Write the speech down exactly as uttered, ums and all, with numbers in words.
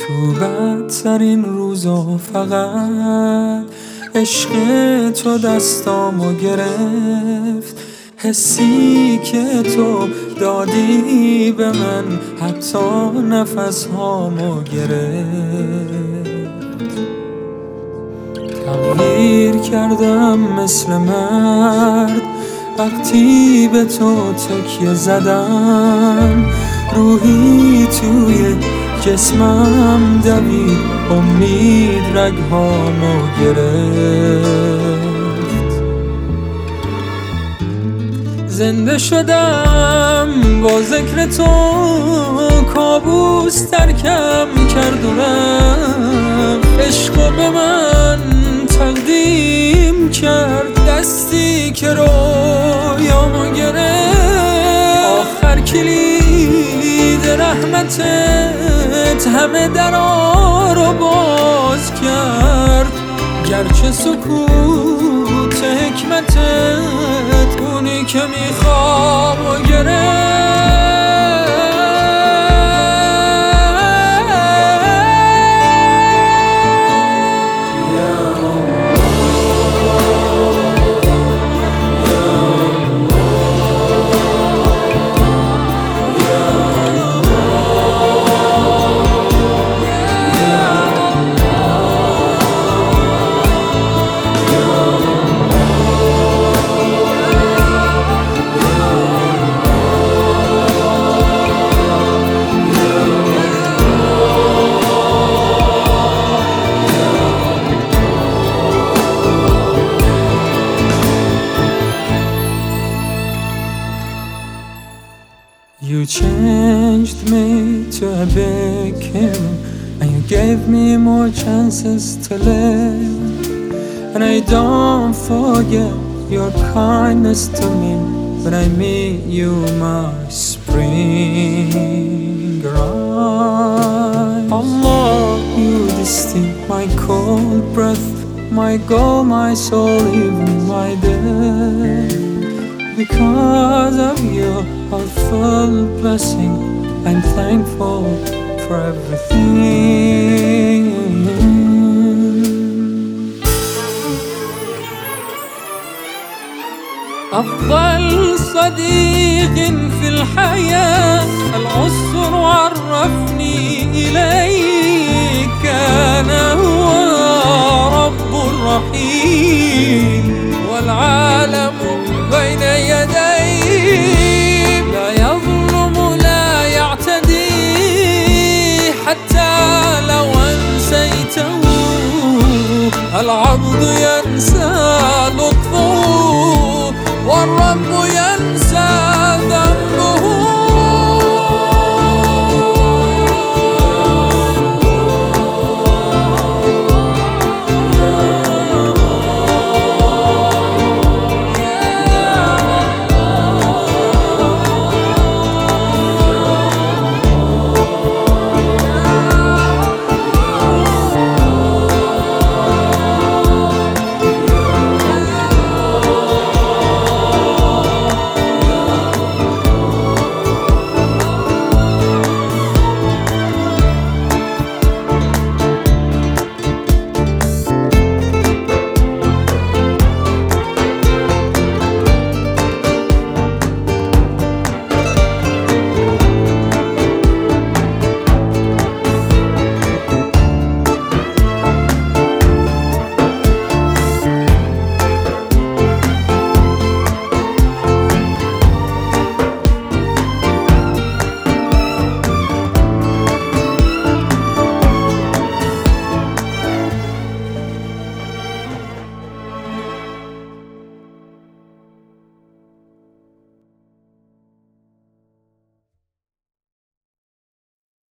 تو بدترین روزا فقط عشق تو دستامو گرفت، حسی که تو دادی به من حتی نفس هامو گرفت. تغییر کردم مثل مرد وقتی به تو تکیه زدم، روحی توی جسمم دوید، امید رگهامو گرفت. زنده شدم با ذکر تو، کابوس ترکم کرد و رفت، عشقو به من تقدیم کرد، دستی که رویامو گرفت. آخر کلید رحمتت همه درا رو باز کرد، گرچه سکوت حکمتت اونی که میخوام و گرفت. You changed me to a big hero, and you gave me more chances to live. And I don't forget your kindness to me when I meet you, my spring ride. Allah, you distinct my cold breath, my goal, my soul, even my death. Because of your heartful blessing, I'm thankful for everything. أفضل صديق في الحياة العسر عرفني إليك، كان هو رب الرحيم والعالم بين يديه، لا يظلم لا يعتدي حتى لو أنسيته العبد ينسى